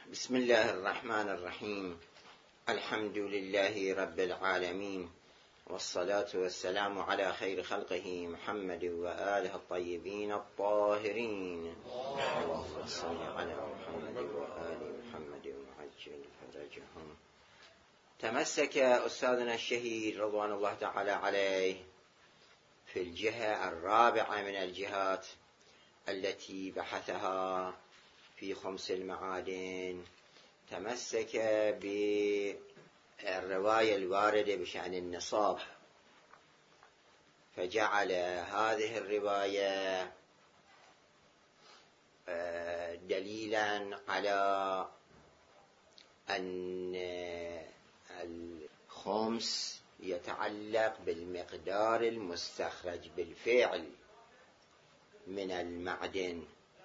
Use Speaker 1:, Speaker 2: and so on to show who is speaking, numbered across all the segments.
Speaker 1: بسم الله الرحمن الرحيم. الحمد لله رب العالمين، والصلاة والسلام على خير خلقه محمد وآله الطيبين الطاهرين. اللهم صل على محمد وآل محمد وعجل فرجهم. تمسك أستاذنا الشهيد رضوان الله تعالى عليه في الجهة الرابعة من الجهات التي بحثها في خمس المعادن، تمسك بالرواية الواردة بشأن النصاب، فجعل هذه الرواية دليلا على أن الخمس يتعلق بالمقدار المستخرج بالفعل من المعدن،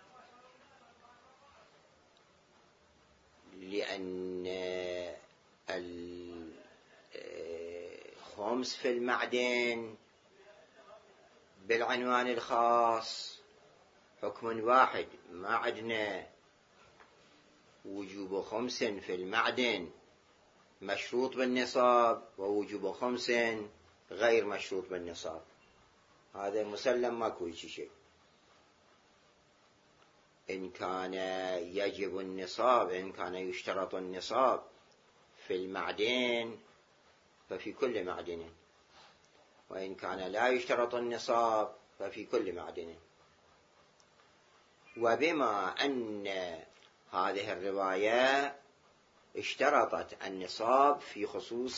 Speaker 1: لأن الخمس في المعدن بالعنوان الخاص حكم واحد، ما عندنا وجوب خمس في المعدن مشروط بالنصاب ووجوب خمس غير مشروط بالنصاب، هذا مسلم ماكو شيء. إن كان يجب النصاب، إن كان يشترط النصاب في المعدن ففي كل معدن، وإن كان لا يشترط النصاب ففي كل معدن. وبما أن هذه الرواية اشترطت النصاب في خصوص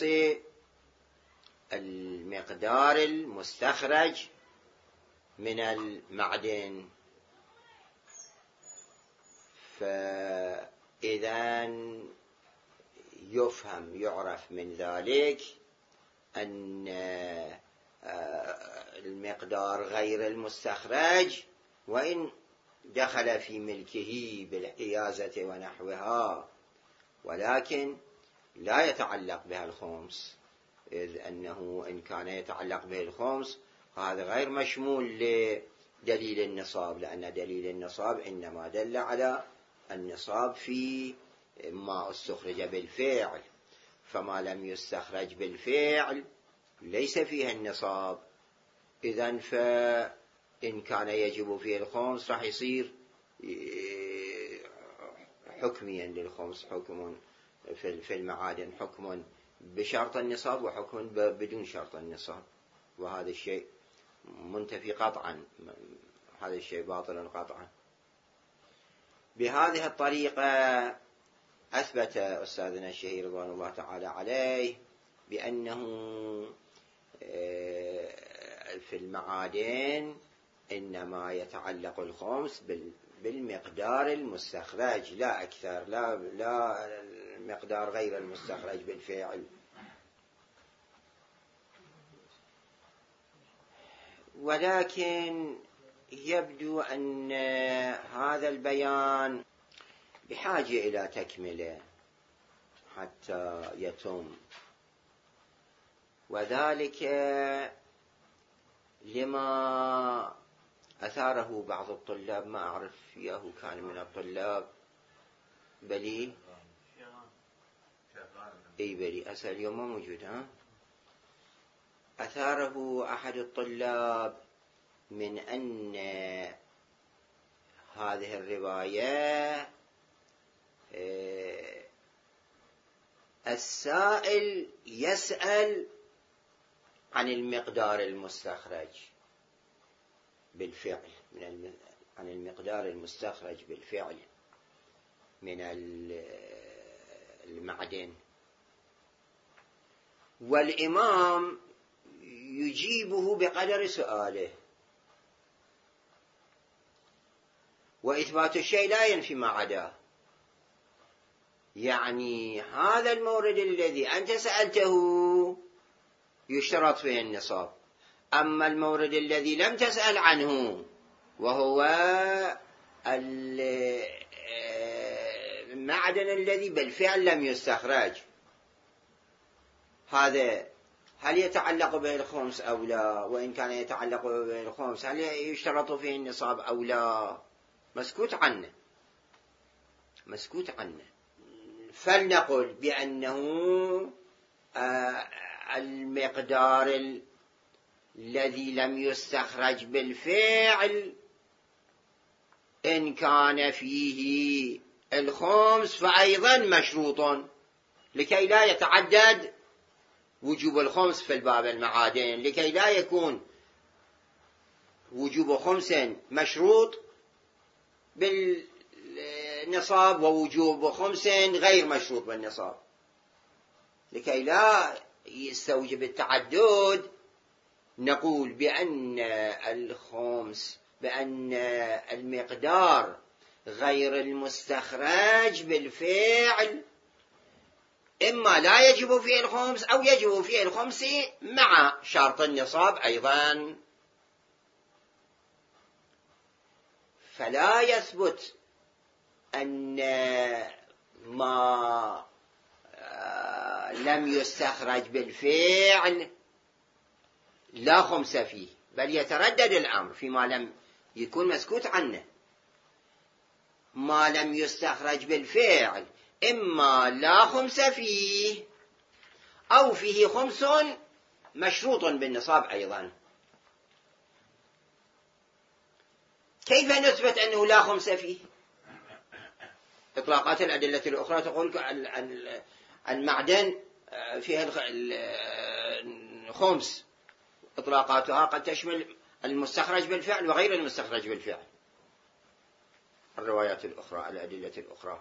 Speaker 1: المقدار المستخرج من المعدن، فإذا يعرف من ذلك أن المقدار غير المستخرج وإن دخل في ملكه بالحيازة ونحوها، ولكن لا يتعلق بها الخمس، إذ أنه إن كان يتعلق به الخمس هذا غير مشمول لدليل النصاب، لأن دليل النصاب إنما دل على النصاب في ما استخرج بالفعل، فما لم يستخرج بالفعل ليس فيه النصاب. إذن فإن كان يجب فيه الخمس راح يصير حكميا للخمس، حكم في المعادن حكم بشرط النصاب وحكم بدون شرط النصاب، وهذا الشيء منتفي قطعا، هذا الشيء باطل قطعا. بهذه الطريقة أثبت أستاذنا الشهيد رضوان الله تعالى عليه بأنه في المعادن إنما يتعلق الخمس بالمقدار المستخرج لا أكثر، لا المقدار غير المستخرج بالفعل. ولكن يبدو أن هذا البيان بحاجة إلى تكملة حتى يتم، وذلك لما أثاره بعض الطلاب، ما أعرف ياهو كان من الطلاب بلي بلي أسأل اليوم ما موجود، أثاره أحد الطلاب من أن هذه الرواية السائل يسأل عن المقدار المستخرج بالفعل عن المقدار المستخرج بالفعل من المعدن، والإمام يجيبه بقدر سؤاله، وإثبات الشيء لا ينفي ما عداه. يعني هذا المورد الذي أنت سألته يشترط فيه النصاب، أما المورد الذي لم تسأل عنه وهو المعدن الذي بالفعل لم يستخرج، هذا هل يتعلق به الخمس أو لا؟ وإن كان يتعلق به الخمس هل يشترط فيه النصاب أو لا؟ مسكوت عنه. فلنقل بأنه المقدار الذي لم يستخرج بالفعل إن كان فيه الخمس فأيضا مشروط، لكي لا يتعدد وجوب الخمس في الباب المعادن، لكي لا يكون وجوب خمس مشروط بالنصاب ووجوب خمس غير مشروط بالنصاب، لكي لا يستوجب التعدد. نقول بأن الخمس، بأن المقدار غير المستخرج بالفعل إما لا يجب فيه الخمس أو يجب فيه الخمس مع شرط النصاب أيضا. فلا يثبت أن ما لم يستخرج بالفعل لا خمس فيه، بل يتردد الأمر فيما لم يكون مسكوت عنه. ما لم يستخرج بالفعل إما لا خمس فيه أو فيه خمس مشروط بالنصاب أيضا. كيف نثبت أنه لا خمس فيه؟ إطلاقات الأدلة الأخرى تقول المعدن فيها الخمس، إطلاقاتها قد تشمل المستخرج بالفعل وغير المستخرج بالفعل. الروايات الأخرى، الأدلة الأخرى،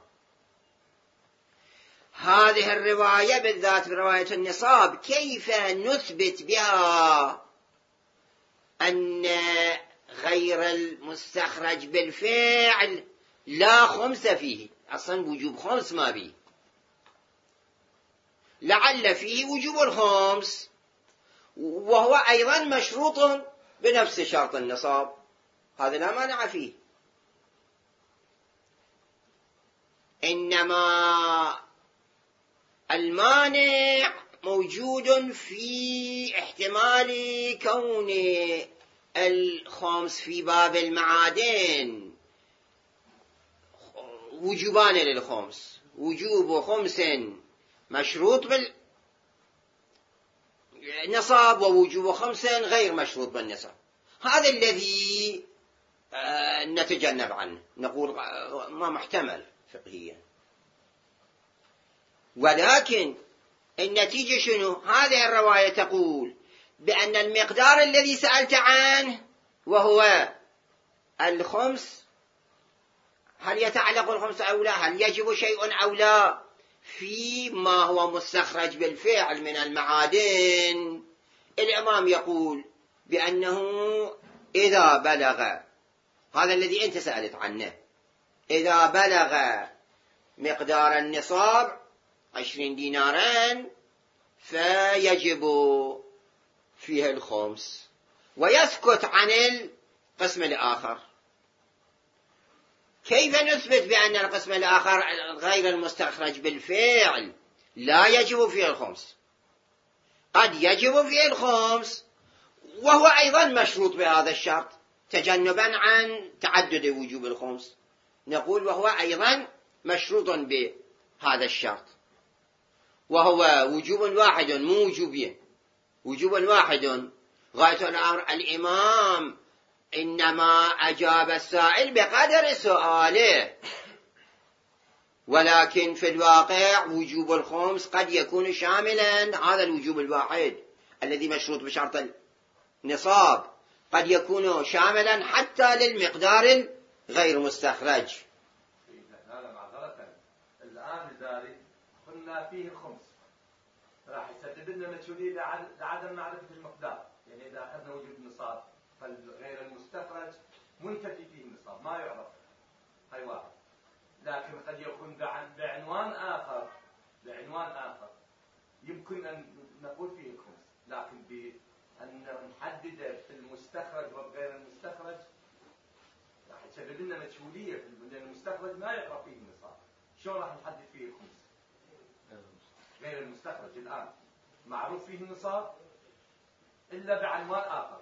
Speaker 1: هذه الرواية بالذات برواية النصاب كيف نثبت بها أن غير المستخرج بالفعل لا خمس فيه؟ أصلا وجوب خمس ما به، لعل فيه وجوب الخمس وهو أيضا مشروط بنفس شرط النصاب، هذا لا مانع فيه. إنما المانع موجود في احتمال كون الخمس في باب المعادن وجوبان للخمس، وجوب خمس مشروط بالنصاب ووجوب خمس غير مشروط بالنصاب. هذا الذي نتجنب عنه، نقول ما محتمل فقهيا. ولكن النتيجة شنو؟ هذه الرواية تقول بأن المقدار الذي سألت عنه وهو الخمس، هل يتعلق الخمس أو لا، هل يجب شيء أو لا، فيما هو مستخرج بالفعل من المعادن. الإمام يقول بأنه إذا بلغ، هذا الذي أنت سألت عنه، إذا بلغ مقدار النصاب 20 دينارا فيجب فيه الخمس، ويسكت عن القسم الآخر. كيف نثبت بأن القسم الآخر غير المستخرج بالفعل لا يجب فيه الخمس؟ قد يجب فيه الخمس وهو أيضا مشروط بهذا الشرط تجنبا عن تعدد وجوب الخمس، نقول وهو أيضا مشروط بهذا الشرط، وهو وجوب واحد مو وجوبين، وجوب واحد. غاية الأمر الإمام إنما أجاب السائل بقدر سؤاله، ولكن في الواقع وجوب الخمس قد يكون شاملا، هذا الوجوب الواحد الذي مشروط بشرط النصاب قد يكون شاملا حتى للمقدار غير مستخرج.
Speaker 2: هذا معذرة الآن لذلك قلنا فيه الخمس راح يسبب لنا مسؤولية لعدم معرفة المقدار، يعني إذا أخذنا وجود النصاب فالغير المستخرج منتفي فيه النصاب ما يعرف، هاي واحد. لكن قد يكون بعنوان آخر يمكن أن نقول فيه الخمس، لكن بأن نحدد في المستخرج وغير المستخرج راح يسبب لنا مسؤولية، لأن المستخرج ما يعرف فيه النصاب، شو راح نحدد فيه الخمس؟ غير المستخرج الآن معروف فيه النصاب إلا بعنوان آخر،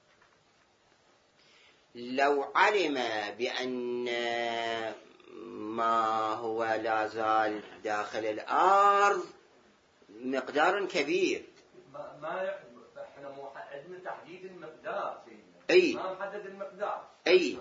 Speaker 2: لو
Speaker 1: علم بأن ما هو لا زال داخل الأرض مقدار كبير.
Speaker 2: ما احنا مو عندنا تحديد المقدار
Speaker 1: أي
Speaker 2: ما محدد المقدار.
Speaker 1: أي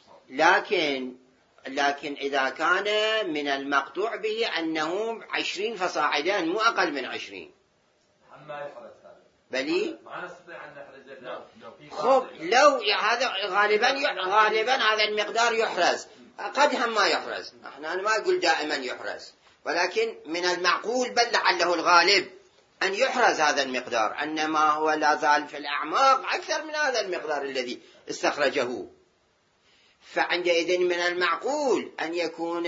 Speaker 1: لكن إذا كان من المقطوع به أنه 20 فصاعدا مو أقل من 20
Speaker 2: ما يحرز هذا
Speaker 1: بلي
Speaker 2: ما نستطيع أن نحرزه.
Speaker 1: خب لو هذا غالبا هذا المقدار يحرز، قد هم ما يحرز، احنا ما أقول دائما يحرز، ولكن من المعقول بل لعله الغالب أن يحرز هذا المقدار، أن ما هو لا زال في الأعماق أكثر من هذا المقدار الذي استخرجه. فعندئذ من المعقول أن يكون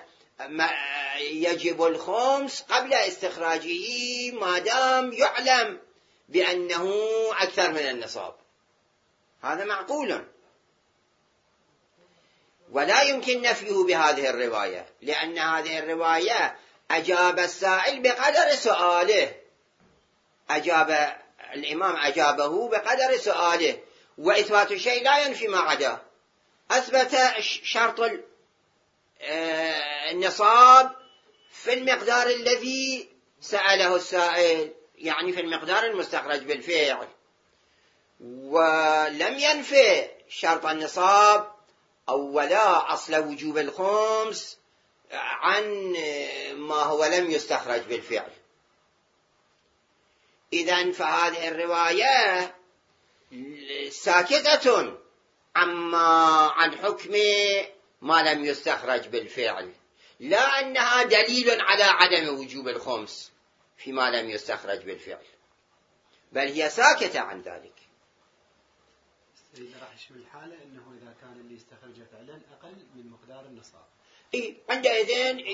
Speaker 1: يجب الخمس قبل استخراجه ما دام يعلم بأنه أكثر من النصاب، هذا معقول. ولا يمكن نفيه بهذه الرواية، لأن هذه الرواية أجاب السائل بقدر سؤاله، الإمام أجابه بقدر سؤاله، وإثبات الشيء لا ينفي ما عداه. أثبت شرط النصاب في المقدار الذي سأله السائل، يعني في المقدار المستخرج بالفعل، ولم ينفي شرط النصاب أولا أصل وجوب الخمس عن ما هو لم يستخرج بالفعل. إذن فهذه الرواية ساكتة عن حكم ما لم يستخرج بالفعل، لا أنها دليل على عدم وجوب الخمس فيما لم يستخرج بالفعل، بل هي ساكتة عن ذلك.
Speaker 3: راح يشمل الحالة أنه إذا كان اللي يستخرجه فعلا أقل من مقدار النصاب،
Speaker 1: عندئذ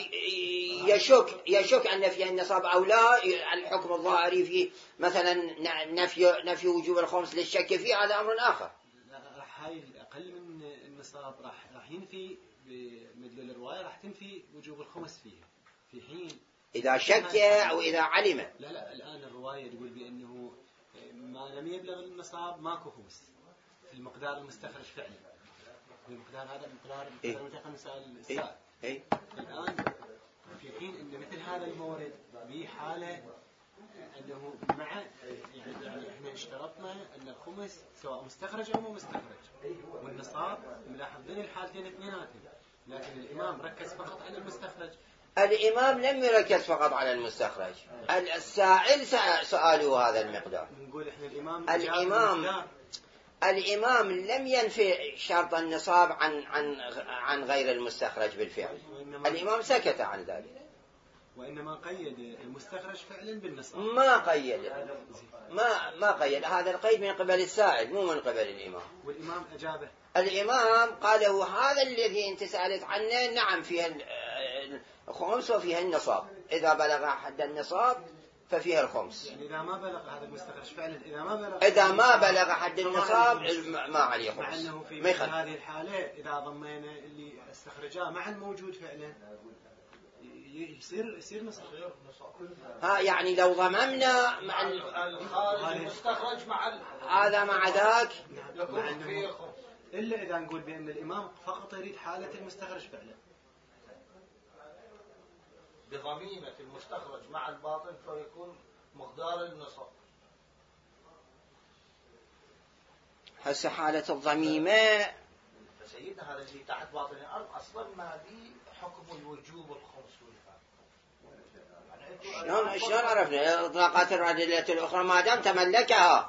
Speaker 1: يشك أن فيها النصاب أو لا. الحكم الظاهري في مثلا نفي وجوب الخمس للشك فيه هذا أمر آخر.
Speaker 3: راح هاي أقل من النصاب راح ينفي بمدلول الرواية، راح تنفي وجوب الخمس فيها في حين
Speaker 1: إذا شك أو إذا علم.
Speaker 3: لا الآن الرواية تقول بأنه ما لم يبلغ النصاب ماكو خمس في المقدار المستخرج فعلا، المقدار هذا المقدار المتقن السائل. الآن في حين أن مثل هذا المورد به حالة أنه مع يعني إحنا اشترطنا أن الخمس سواء مستخرج أو مو مستخرج، والنصاب ملاحظين الحالتين اثنيناتهم، لكن الإمام ركز فقط على المستخرج.
Speaker 1: الإمام لم يركز فقط على المستخرج، السائل سألوا هذا المقدار.
Speaker 3: نقول إحنا
Speaker 1: الإمام لم ينفي شرط النصاب عن غير المستخرج بالفعل، الإمام سكت عن ذلك،
Speaker 3: وإنما قيد المستخرج فعلا بالنصاب.
Speaker 1: ما قيد هذا القيد من قبل السائل مو من قبل الإمام.
Speaker 3: والإمام أجابه،
Speaker 1: الإمام قال له هذا الذي أنت سألت عنه نعم فيها الخمس وفيها النصاب، إذا بلغ حد النصاب ففيها الخمس،
Speaker 3: يعني إذا ما بلغ هذا المستخرج فعلا
Speaker 1: إذا ما بلغ حد النصاب ما عليه خمس.
Speaker 3: مع أنه في هذه الحالة إذا ضمينا اللي استخرجاه مع الموجود فعلا يصير نصاب.
Speaker 1: يعني لو ضممنا مع
Speaker 4: المستخرج مع
Speaker 1: هذا مع ذاك،
Speaker 3: إلا إذا نقول بأن الإمام فقط يريد حالة المستخرج فعلا
Speaker 4: بضميمة المستخرج مع الباطن فيكون مقدار النصاب.
Speaker 1: هسه حالة الضميمة
Speaker 4: سيدنا هذا اللي تحت باطن الأرض أصلا ما به حكم الوجوب والخمس والفعل.
Speaker 1: شلون عرفنا إطلاقات الأدلة الأخرى ما دام تملكها،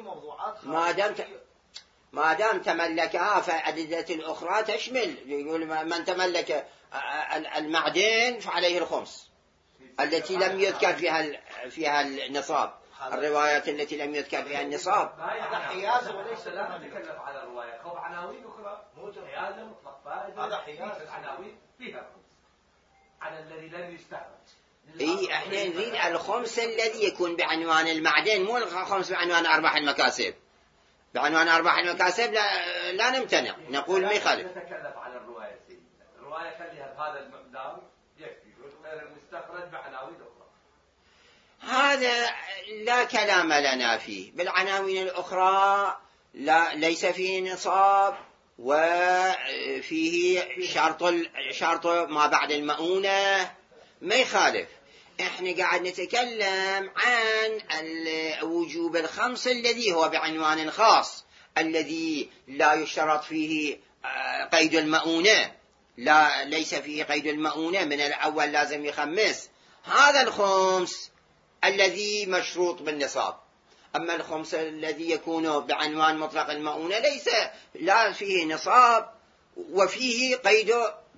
Speaker 1: ما دام تملكها فالأدلة الأخرى تشمل، يقول من تملك المعدن فعليه الخمس التي لم يذكر فيها النصاب، الروايات التي لم يذكر فيها النصاب.
Speaker 2: هذا حيازة وليس لا نتكلم على الرواية، خوف عناوين أخرى حيازة مطلق فائدة، هذا حيازة عناوين فيها الخمس على الذي لم يستخرج.
Speaker 1: احنا نريد الخمس الذي يكون بعنوان المعدن، مو الخمس بعنوان أرباح المكاسب. بعنوان أرباح المكاسب لا نمتنع، نقول ما يخالف.
Speaker 2: نتكلم على الرواية الرواية خليها بهذا المقدار يكفي، غير المستخرج بعناوين أخرى
Speaker 1: هذا لا كلام لنا فيه. بالعناوين الأخرى ليس فيه نصاب وفيه شرط ما بعد المؤونة ما يخالف. احنا قاعد نتكلم عن الوجوب الخمس الذي هو بعنوان خاص، الذي لا يشترط فيه قيد المؤونة، ليس فيه قيد المؤونة، من الأول لازم يخمس. هذا الخمس الذي مشروط بالنصاب. أما الخمس الذي يكون بعنوان مطلق المؤونة ليس لا فيه نصاب وفيه قيد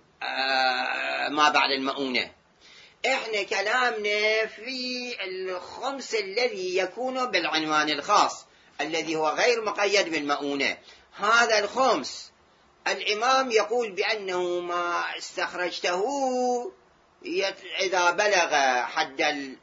Speaker 1: ما بعد المؤونة. احنا كلامنا في الخمس الذي يكون بالعنوان الخاص الذي هو غير مقيد بالمؤونة. هذا الخمس الإمام يقول بأنه ما استخرجته إذا بلغ حد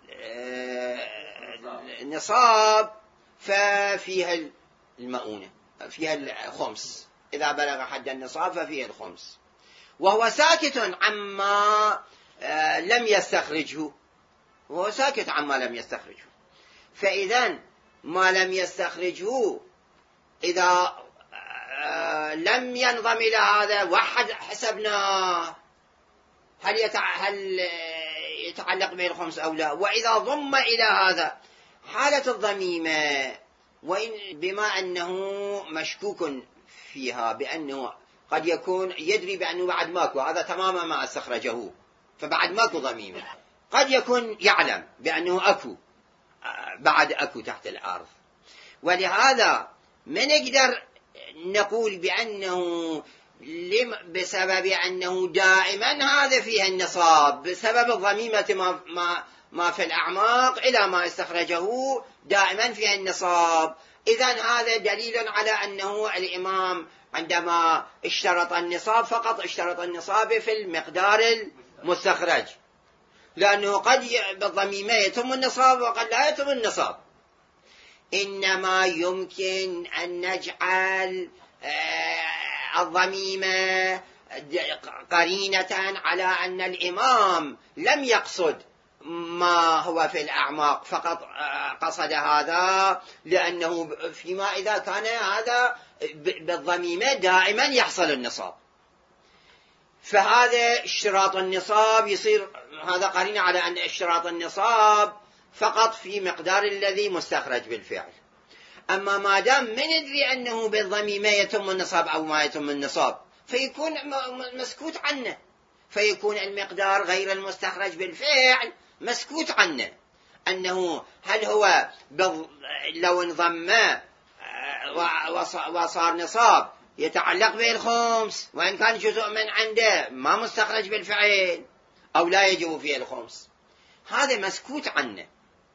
Speaker 1: النصاب ففيها المؤونة، فيها الخمس. إذا بلغ حد النصاب ففيه الخمس، وهو ساكت عما لم يستخرجه، وهو ساكت عما لم يستخرجه. فإذا ما لم يستخرجه إذا لم ينضم إلى هذا وحد حسبناه هل يتعلق به الخمس أو لا. وإذا ضم إلى هذا حالة الضميمة، وإن بما أنه مشكوك فيها بأنه قد يكون يدري بأنه بعد ماكو، هذا تماما ما استخرجه فبعد ماكو ضميمة، قد يكون يعلم بأنه أكو بعد أكو تحت الأرض. ولهذا ما نقدر نقول بأنه بسبب أنه دائما هذا فيه النصاب بسبب الضميمة ما في الأعماق إلى ما استخرجه دائما فيه النصاب. إذن هذا دليل على أنه الإمام عندما اشترط النصاب فقط اشترط النصاب في المقدار المستخرج، لأنه قد بالضميمة يتم النصاب وقد لا يتم النصاب. إنما يمكن أن نجعل الضميمة قرينة على أن الإمام لم يقصد ما هو في الأعماق، فقط قصد هذا لأنه فيما إذا كان هذا بالضميمة دائما يحصل النصاب، فهذا اشتراط النصاب يصير هذا قرينة على أن اشتراط النصاب فقط في مقدار الذي مستخرج بالفعل. أما ما دام من ندري أنه بالضميمة يتم النصاب أو ما يتم النصاب فيكون مسكوت عنه، فيكون المقدار غير المستخرج بالفعل مسكوت عنه، أنه هل هو لو انضم وصار نصاب يتعلق به الخمس وإن كان جزء من عنده ما مستخرج بالفعل أو لا يجب فيه الخمس، هذا مسكوت عنه.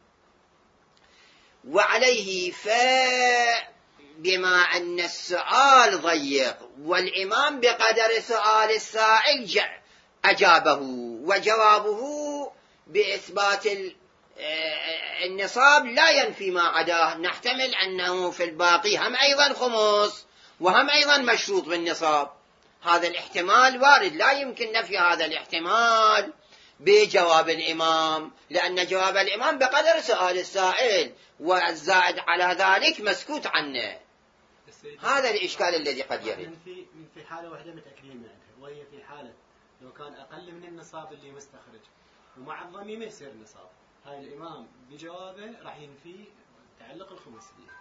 Speaker 1: وعليه بما أن السؤال ضيق والإمام بقدر سؤال السائل أجابه، وجوابه بإثبات النصاب لا ينفي ما عداه، نحتمل أنه في الباقي هم أيضا خمس وهم أيضا مشروط بالنصاب. هذا الاحتمال وارد، لا يمكن نفي هذا الاحتمال بجواب الإمام، لأن جواب الإمام بقدر سؤال السائل والزائد على ذلك مسكوت عنه. هذا الإشكال الذي قد يرد.
Speaker 3: من في حالة واحدة متأكدين منها، وهي في حالة لو كان أقل من النصاب اللي مستخرج ومع الضميمة يصير نصاب، هاي الإمام بجوابه راح ينفي تعلق الخمس به.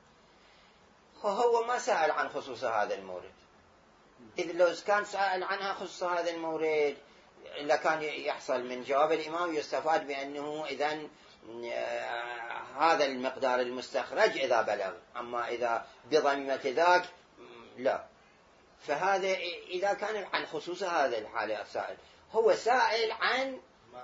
Speaker 1: هو ما سأل عن خصوص هذا المورد، إذ لو كان سأل عنها خصوص هذا المورد لكان يحصل من جواب الإمام يستفاد بأنه إذن هذا المقدار المستخرج إذا بلغ، أما إذا بضميمة ذاك لا. فهذا إذا كان عن خصوص هذا الحالة السائل، هو سائل عن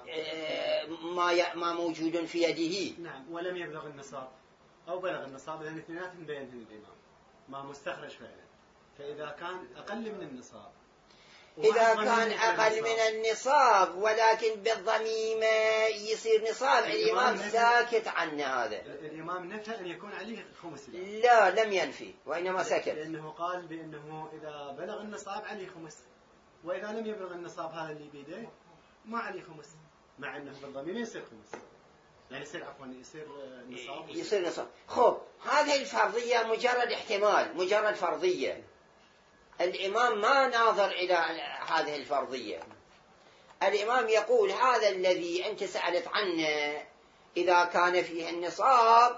Speaker 1: ما موجود في يده.
Speaker 3: نعم، ولم يبلغ النصاب أو بلغ النصاب، لأن اثنيناتهم بينهم الإمام ما مستخرج فعلا. فإذا كان أقل من النصاب،
Speaker 1: إذا كان أقل من النصاب ولكن بالضميمة يصير نصاب، الإمام ساكت عن هذا.
Speaker 3: الإمام نفى أن يكون عليه خمس.
Speaker 1: لا، لم ينفي وإنما سكت،
Speaker 3: لأنه قال بأنه إذا بلغ النصاب عليه خمس، وإذا لم يبلغ النصاب هذا اللي بيده ما عليه خمس، مع أنه بالضميمة يصير خمس، يعني يصير عفوا يصير نصاب.
Speaker 1: يصير نصاب. خب هذه الفرضية مجرد احتمال، مجرد فرضية، الإمام ما ناظر إلى هذه الفرضية. الإمام يقول هذا الذي أنت سألت عنه إذا كان فيه النصاب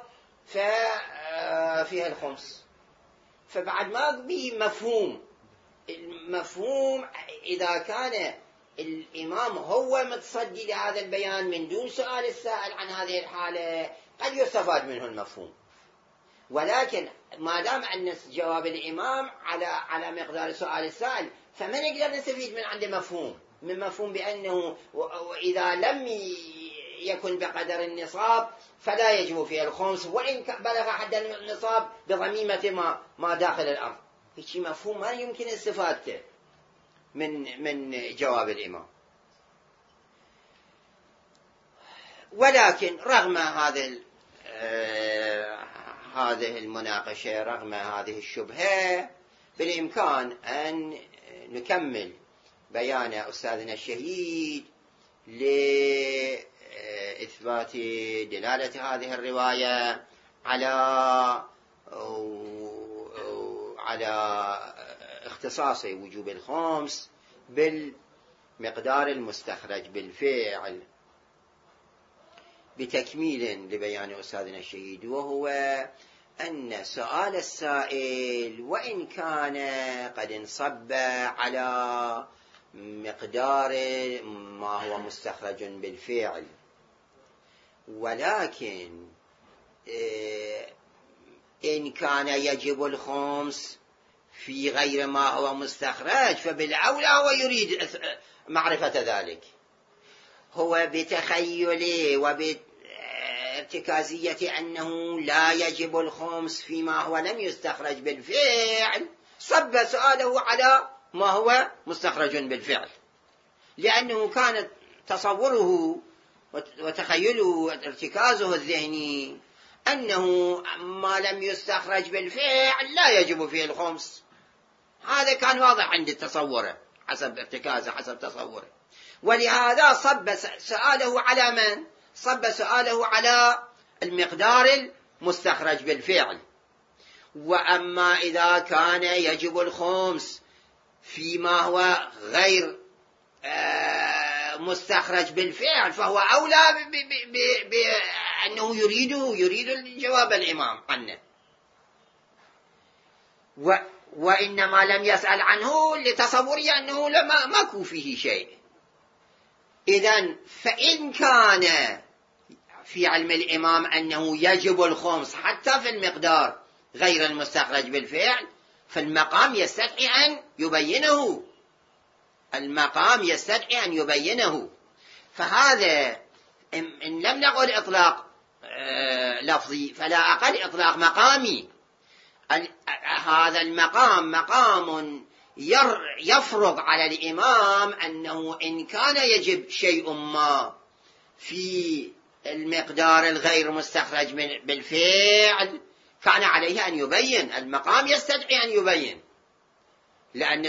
Speaker 1: ففيه الخمس، فبعد ما به مفهوم إذا كان الإمام هو متصدي لهذا البيان من دون سؤال السائل عن هذه الحالة قد يستفاد منه المفهوم، ولكن ما دام أن جواب الإمام على مقدار سؤال السائل فما نقدر نستفيد من عنده مفهوم بأنه إذا لم يكن بقدر النصاب فلا يجب فيه الخمس وإن بلغ حد النصاب بضميمة ما داخل الأرض. هيك مفهوم ما يمكن استفادته من جواب الإمام. ولكن رغم هذه المناقشة، رغم هذه الشبهة، بالإمكان أن نكمل بيان أستاذنا الشهيد لإثبات دلالة هذه الرواية على اختصاص وجوب الخمس بالمقدار المستخرج بالفعل، بتكميل لبيان أستاذنا الشهيد، وهو أن سؤال السائل وإن كان قد انصب على مقدار ما هو مستخرج بالفعل، ولكن إن كان يجب الخمس في غير ما هو مستخرج فبالأولى هو يريد معرفة ذلك. هو بتخيله وبارتكازية أنه لا يجب الخمس فيما هو لم يستخرج بالفعل صب سؤاله على ما هو مستخرج بالفعل، لأنه كان تصوره وتخيله وارتكازه الذهني أنه ما لم يستخرج بالفعل لا يجب فيه الخمس. هذا كان واضح عند تصوره حسب ارتكازه حسب تصوره، ولهذا صب سؤاله على من؟ صب سؤاله على المقدار المستخرج بالفعل. وأما إذا كان يجب الخمس فيما هو غير مستخرج بالفعل فهو أولى بأنه يريد جواب الإمام عنه، وإنما لم يسأل عنه لتصوره أنه ماكو فيه شيء. إذن فإن كان في علم الإمام أنه يجب الخمس حتى في المقدار غير المستخرج بالفعل فالمقام يستدعي أن يبينه، فهذا إن لم نقل إطلاق لفظي فلا أقل إطلاق مقامي. هذا مقام يفرض على الإمام أنه إن كان يجب شيء ما في المقدار الغير مستخرج بالفعل كان عليه أن يبين. المقام يستدعي أن يبين، لأن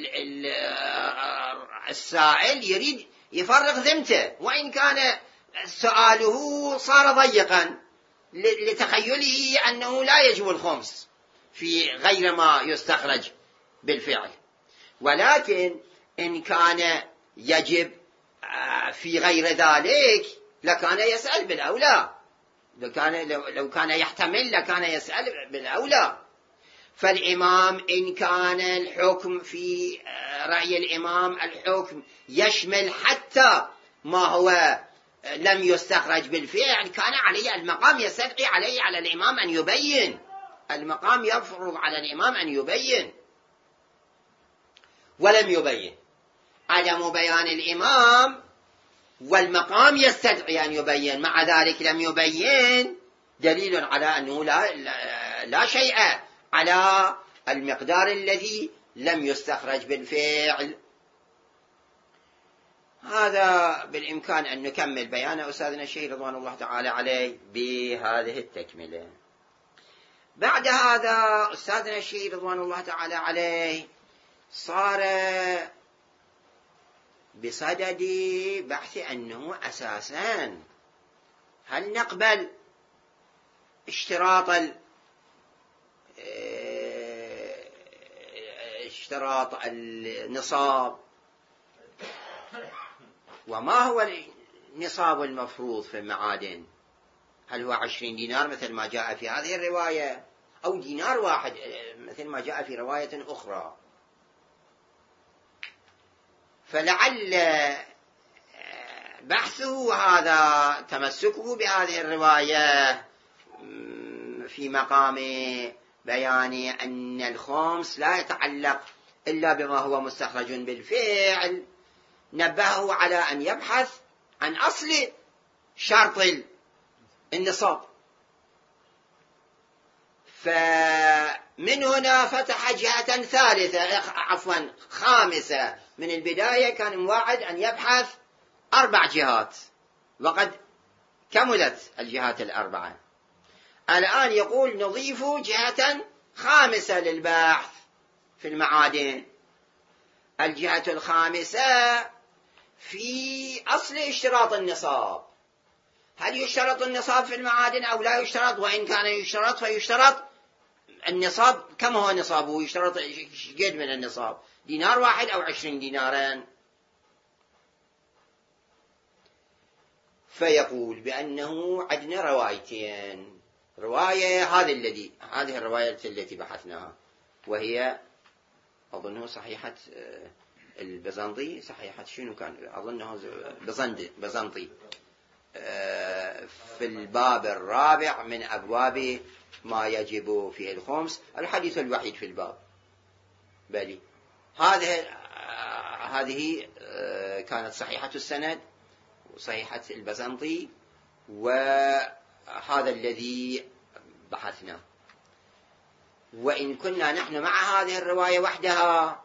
Speaker 1: السائل يريد يفرغ ذمته، وإن كان سؤاله صار ضيقا لتخيله أنه لا يجب الخمس في غير ما يستخرج بالفعل. ولكن إن كان يجب في غير ذلك لكان يسأل بالأولى، لو كان يحتمل لكان يسأل بالأولى. فالإمام إن كان الحكم في رأي الإمام الحكم يشمل حتى ما هو لم يستخرج بالفعل كان عليه المقام يستدعي على الإمام أن يبين. المقام يفرض على الإمام أن يبين ولم يبين. عدم بيان الإمام والمقام يستدعي أن يبين، مع ذلك لم يبين، دليل على أنه لا شيء على المقدار الذي لم يستخرج بالفعل. هذا بالإمكان أن نكمل بيان أستاذنا الشهيد رضوان الله تعالى عليه بهذه التكملة. بعد هذا أستاذنا الشهيد رضوان الله تعالى عليه صار بصدد بحث أنه أساساً هل نقبل اشتراط النصاب. وما هو النصاب المفروض في المعادن؟ هل هو 20 دينار مثل ما جاء في هذه الرواية، أو دينار واحد مثل ما جاء في رواية أخرى؟ فلعل بحثه هذا تمسكه بهذه الرواية في مقام بيان أن الخمس لا يتعلق إلا بما هو مستخرج بالفعل، نبهه على أن يبحث عن أصل شرط النصاب. فمن هنا فتح جهة ثالثة خامسة. من البداية كان مواعد أن يبحث 4 جهات، وقد كملت الجهات 4. الآن يقول نضيف جهة خامسة للبحث في المعادن. الجهة الخامسة في أصل اشتراط النصاب. هل يشترط النصاب في المعادن أو لا يشترط؟ وإن كان يشترط فيشترط النصاب. كم هو نصابه؟ يشترط قد من النصاب؟ دينار واحد أو 20 دينارا؟ فيقول بأنه عندنا روايتين. رواية هذه الرواية التي بحثناها، وهي أظنه صحيحة البزنطي. صحيحة شنو كان؟ أظنه بزنطي في الباب الرابع من أبواب ما يجب فيه الخمس، الحديث الوحيد في الباب. بلي هذه كانت صحيحة السند وصحيحة البزنطي، وهذا الذي بحثنا. وإن كنا نحن مع هذه الرواية وحدها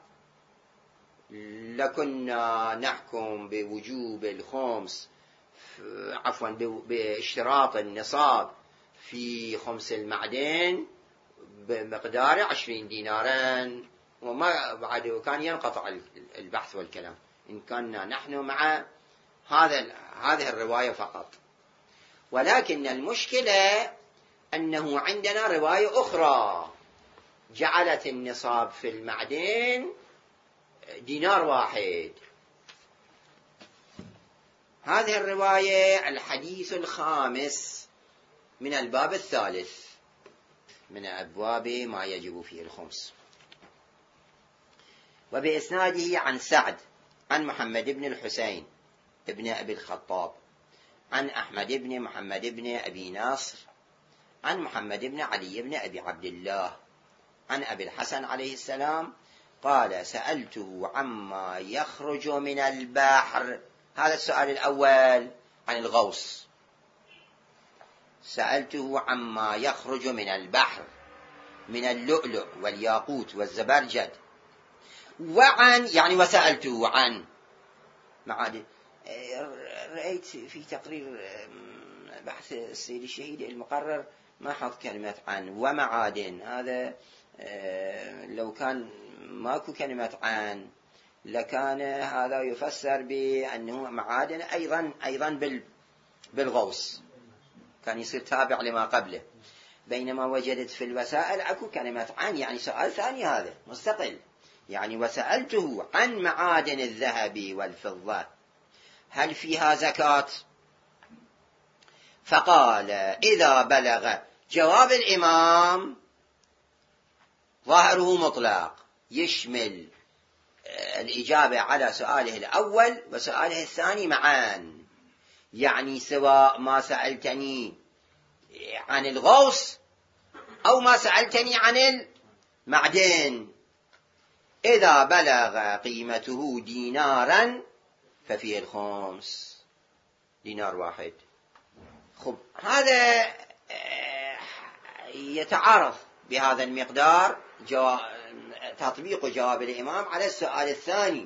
Speaker 1: لكنا نحكم بوجوب الخمس، باشتراط النصاب في خمس المعدن بمقدار 20 دينارا، وما بعد كان ينقطع البحث والكلام إن كنا نحن مع هذه الرواية فقط. ولكن المشكلة أنه عندنا رواية أخرى جعلت النصاب في المعدن دينار واحد. هذه الرواية الحديث الخامس من الباب الثالث من أبواب ما يجب فيه الخمس، وبإسناده عن سعد عن محمد بن الحسين ابن أبي الخطاب عن أحمد بن محمد بن أبي ناصر عن محمد بن علي بن أبي عبد الله عن أبي الحسن عليه السلام قال: سألته عما يخرج من البحر. هذا السؤال الأول عن الغوص. سألته عما يخرج من البحر من اللؤلؤ والياقوت والزبرجد، وسألته عن معادن. رأيت في تقرير بحث السيد الشهيد المقرر ما حط كلمة عن ومعادن. هذا لو كان ماكو كلمة عن لكان هذا يفسر بأنه معادن أيضا بالغوص، كان يصير تابع لما قبله. بينما وجدت في الوسائل أكو كلمة عن، يعني سؤال ثاني هذا مستقل. وسألته عن معادن الذهب والفضة هل فيها زكاة؟ فقال: إذا بلغ. جواب الإمام ظاهره مطلق، يشمل الإجابة على سؤاله الأول وسؤاله الثاني معا. سواء ما سألتني عن الغوص أو ما سألتني عن المعدن، إذا بلغ قيمته دينارا ففيه الخمس، دينار واحد. هذا يتعارض بهذا المقدار تطبيق جواب الإمام على السؤال الثاني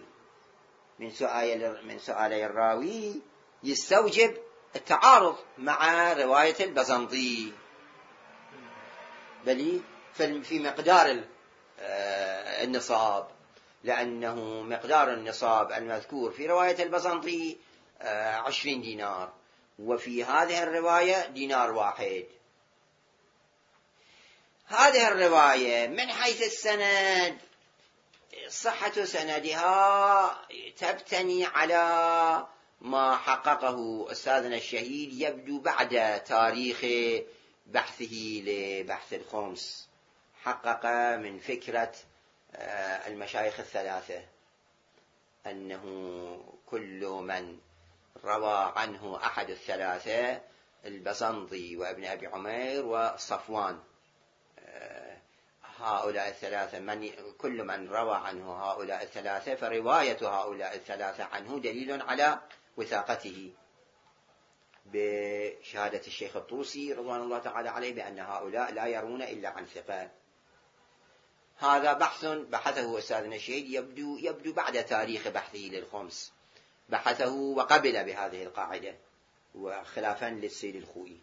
Speaker 1: من سؤالي الراوي، يستوجب التعارض مع رواية البزنطي، بل في مقدار النصاب، لأنه مقدار النصاب المذكور في رواية البزنطي 20 دينار، وفي هذه الرواية دينار واحد. هذه الرواية من حيث السند صحة سندها تبتني على ما حققه أستاذنا الشهيد يبدو بعد تاريخ بحثه لبحث الخمس. حقق من فكرة المشايخ الثلاثة أنه كل من روى عنه أحد الثلاثة، البزنطي وابن أبي عمير وصفوان، هؤلاء الثلاثة كل من روى عنه هؤلاء الثلاثة فرواية هؤلاء الثلاثة عنه دليل على وثاقته، بشهادة الشيخ الطوسي رضوان الله تعالى عليه بأن هؤلاء لا يرون إلا عن ثقة. هذا بحث بحثه أستاذنا الشهيد يبدو بعد تاريخ بحثه للخمس، بحثه وقبل بهذه القاعدة وخلافا للسيد الخوئي.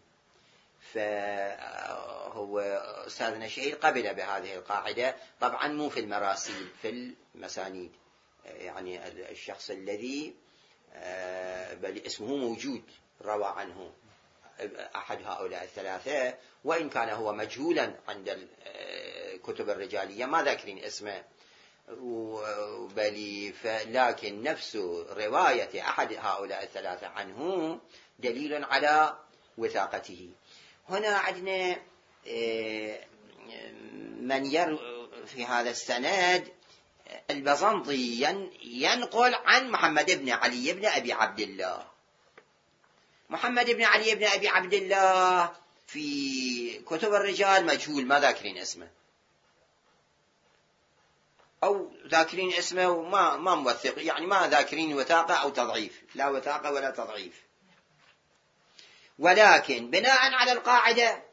Speaker 1: فهو أستاذنا الشهيد قبل بهذه القاعدة، طبعا مو في المراسيل، في المسانيد، يعني الشخص الذي بل اسمه موجود روى عنه أحد هؤلاء الثلاثة، وإن كان هو مجهولا عند الكتب الرجالية ما ذاكرين اسمه، لكن نفس رواية أحد هؤلاء الثلاثة عنه دليل على وثاقته. هنا عندنا من يروي في هذا السند البزنطي ينقل عن محمد بن علي بن أبي عبد الله. محمد بن علي بن أبي عبد الله في كتب الرجال مجهول، ما ذاكرين اسمه، أو ذاكرين اسمه وما موثق، يعني ما ذاكرين وثاقة أو تضعيف، لا وثاقة ولا تضعيف. ولكن بناء على القاعدة،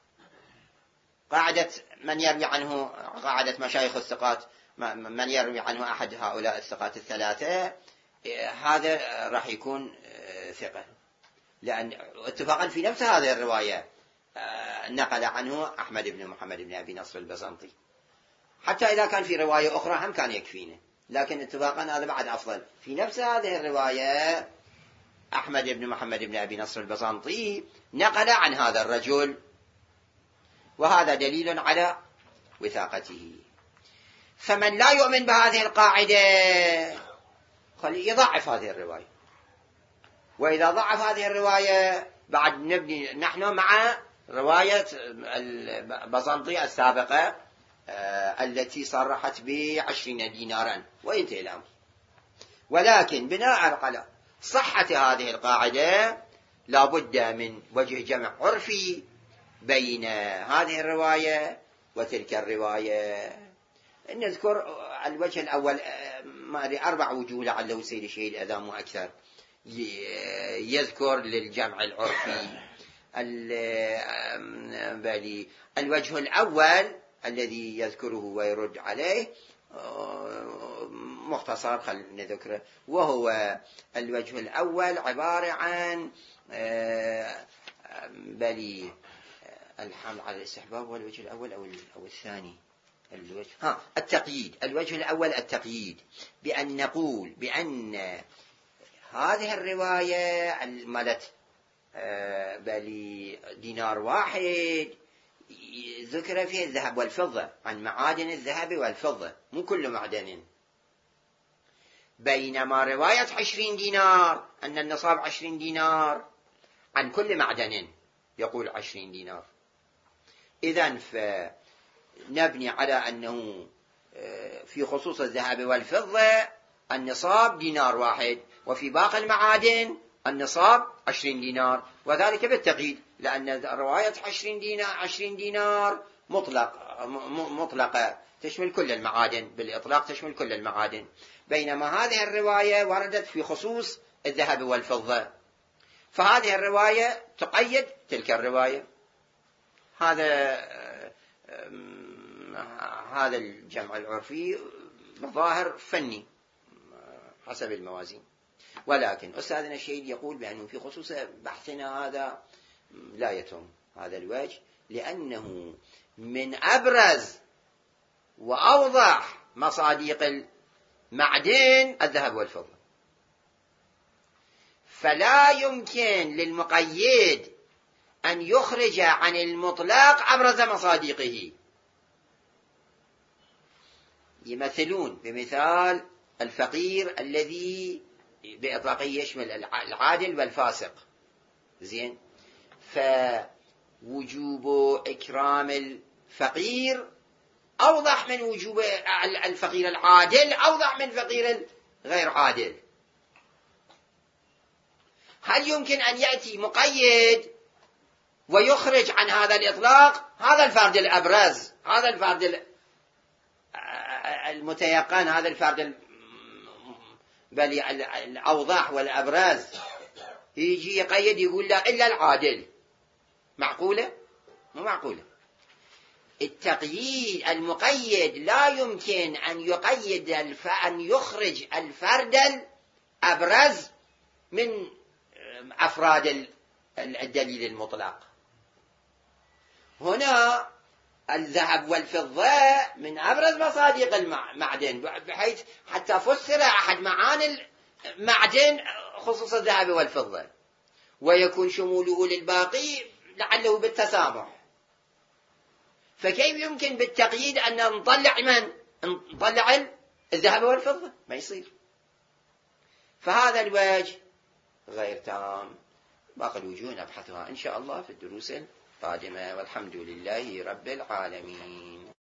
Speaker 1: قاعدة من يروي عنه، قاعدة مشايخ الثقات، من يروي عنه أحد هؤلاء الثقات الثلاثة، هذا راح يكون ثقة، لأن اتفاقا في نفس هذه الرواية نقل عنه أحمد بن محمد بن أبي نصر البزنطي. حتى إذا كان في رواية أخرى هم كان يكفينا، لكن اتفاقا هذا بعد أفضل. في نفس هذه الرواية أحمد بن محمد بن أبي نصر البزنطي نقل عن هذا الرجل، وهذا دليل على وثاقته. فمن لا يؤمن بهذه القاعدة يضعف هذه الرواية، وإذا ضعف هذه الرواية بعد نبني نحن مع رواية البزنطي السابقة التي صرحت ب20 دينارا وينتهي الأمر. ولكن بناء على صحة هذه القاعدة لا بد من وجه جمع عرفي بين هذه الرواية وتلك الرواية. نذكر الوجه الأول، 4 وجوه لعله سيد الشهيد أذام أكثر يذكر للجمع العرفي. الوجه الأول الذي يذكره ويرد عليه مختصر، خلينا نذكره، وهو الوجه الأول عبارة عن الحمل على الاستحباب، والوجه الأول أو الثاني التقييد. الوجه الأول التقييد، بأن نقول بأن هذه الرواية مالت دينار واحد ذكر فيه الذهب والفضة، عن معادن الذهب والفضة، مو كل معدن. بينما رواية 20 دينار أن النصاب 20 دينار عن كل معدن، يقول 20 دينار. إذن فنبني على أنه في خصوص الذهب والفضة النصاب دينار واحد، وفي باقي المعادن النصاب 20 دينار، وذلك بالتقييد، لأن رواية 20 دينار مطلقة تشمل كل المعادن، بالإطلاق تشمل كل المعادن، بينما هذه الرواية وردت في خصوص الذهب والفضة، فهذه الرواية تقيد تلك الرواية. هذا الجمع العرفي بظاهر فني حسب الموازين. ولكن أستاذنا الشهيد يقول بأنه في خصوص بحثنا هذا لا يتم هذا الوجه، لأنه من أبرز وأوضح مصادق المعدن الذهب والفضة، فلا يمكن للمقيد أن يخرج عن المطلق أبرز مصادقه. يمثلون بمثال الفقير الذي بإطلاقه يشمل العادل والفاسق. زين، فوجوب إكرام الفقير أوضح من وجوب الفقير العادل، أوضح من الفقير الغير عادل. هل يمكن أن يأتي مقيد ويخرج عن هذا الإطلاق هذا الفرد الأبرز، هذا الفرد المتيقن، هذا الفرد الأوضح والأبرز، يجي يقيد يقول لا إلا العادل؟ معقولة؟ مو معقولة. التقييد المقيد لا يمكن أن يقيد أن يخرج الفرد الأبرز من أفراد الدليل المطلق. هنا الذهب والفضة من أبرز مصادق المعدن، بحيث حتى فسر أحد معاني المعدن خصوص الذهب والفضة، ويكون شموله للباقي لعله بالتسامح. فكيف يمكن بالتقييد أن نطلع الذهب والفضة؟ ما يصير. فهذا الوجه غير تام. باقي الوجوه نبحثها إن شاء الله في الدروس القادمة، والحمد لله رب العالمين.